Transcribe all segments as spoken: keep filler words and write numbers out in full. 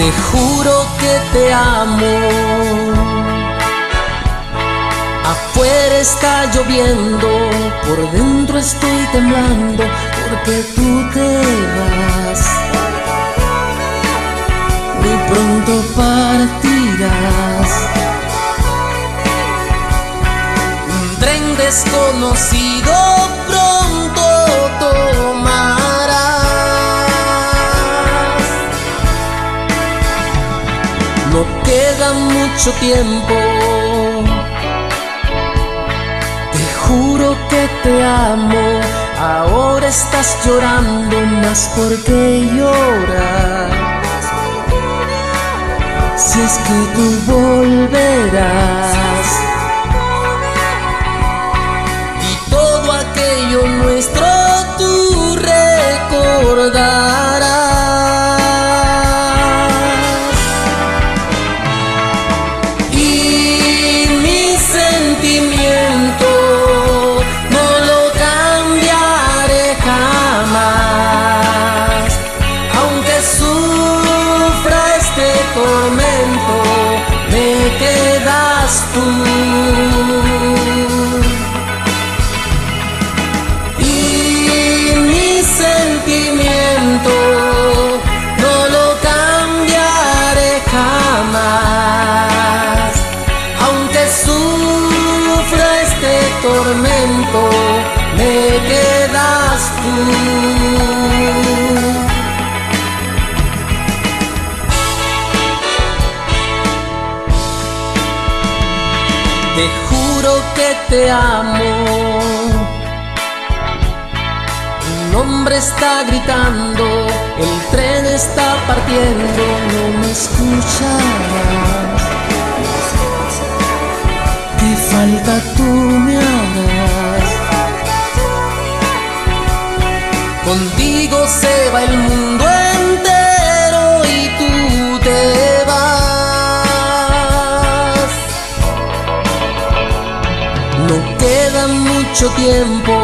Te juro que te amo. Afuera está lloviendo, por dentro estoy temblando, porque tú te vas. Muy pronto partirás. Un tren desconocido pronto tomarás. No queda mucho tiempo. Te juro que te amo. Ahora estás llorando, más porque lloras. Si es que tú volverás. Y todo aquello nuestro tú recordarás. Y mi sentimiento no lo cambiaré jamás. Aunque sufra este tormento, me quedas tú. Y mi sentimiento no lo cambiaré jamás. Aunque sufra este tormento, me quedas tú. Te juro que te amo. Un hombre está gritando, el tren está partiendo, no me escuchas. Qué falta tú me hagas. Contigo se va el mundo entero y tú te vas. No queda mucho tiempo.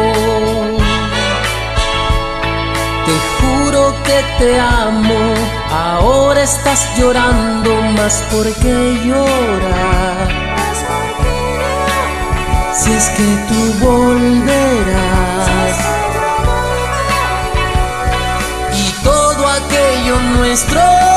Te juro que te amo. Ahora estás llorando, más porque lloras. Si es que tú volverás. Y todo aquello nuestro